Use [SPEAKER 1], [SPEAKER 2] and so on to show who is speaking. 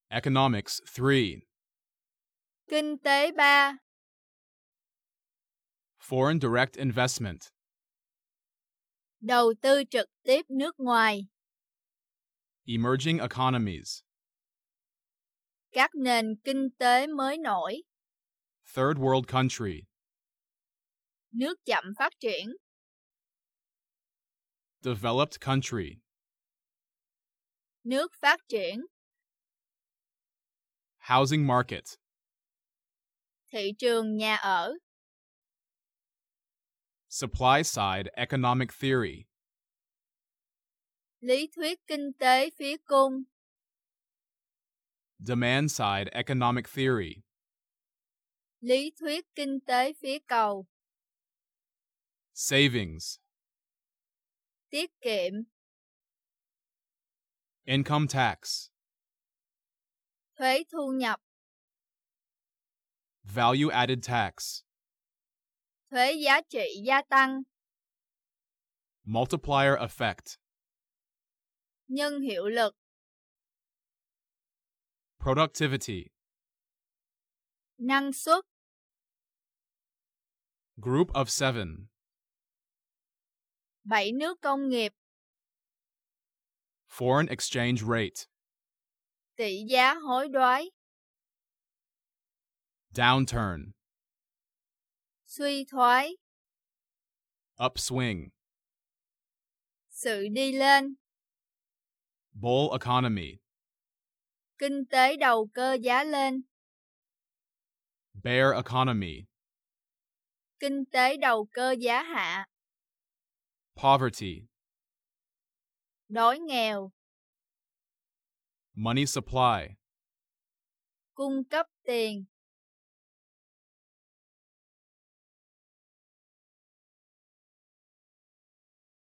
[SPEAKER 1] Economics 3.
[SPEAKER 2] Kinh tế 3.
[SPEAKER 1] Foreign direct investment.
[SPEAKER 2] Đầu tư trực tiếp nước ngoài.
[SPEAKER 1] Emerging economies.
[SPEAKER 2] Các nền kinh tế mới nổi.
[SPEAKER 1] Third world country.
[SPEAKER 2] Nước chậm phát triển.
[SPEAKER 1] Developed country.
[SPEAKER 2] Nước phát triển.
[SPEAKER 1] Housing market.
[SPEAKER 2] Thị trường nhà ở.
[SPEAKER 1] Supply side economic theory.
[SPEAKER 2] Lý thuyết kinh tế phía cung.
[SPEAKER 1] Demand side economic theory.
[SPEAKER 2] Lý thuyết kinh tế phía cầu.
[SPEAKER 1] Savings.
[SPEAKER 2] Tiết kiệm.
[SPEAKER 1] Income tax.
[SPEAKER 2] Thuế thu nhập.
[SPEAKER 1] Value added tax.
[SPEAKER 2] Thuế giá trị gia tăng.
[SPEAKER 1] Multiplier effect.
[SPEAKER 2] Nhân hiệu lực.
[SPEAKER 1] Productivity.
[SPEAKER 2] Năng suất.
[SPEAKER 1] Group of 7.
[SPEAKER 2] 7 nước công nghiệp.
[SPEAKER 1] Foreign exchange rate.
[SPEAKER 2] Tỷ giá hối đoái.
[SPEAKER 1] Downturn.
[SPEAKER 2] Suy thoái.
[SPEAKER 1] Upswing.
[SPEAKER 2] Sự đi lên.
[SPEAKER 1] Bull economy.
[SPEAKER 2] Kinh tế đầu cơ giá lên.
[SPEAKER 1] Bear economy.
[SPEAKER 2] Kinh tế đầu cơ giá hạ.
[SPEAKER 1] Poverty.
[SPEAKER 2] Đói nghèo.
[SPEAKER 1] Money supply.
[SPEAKER 2] Cung cấp tiền.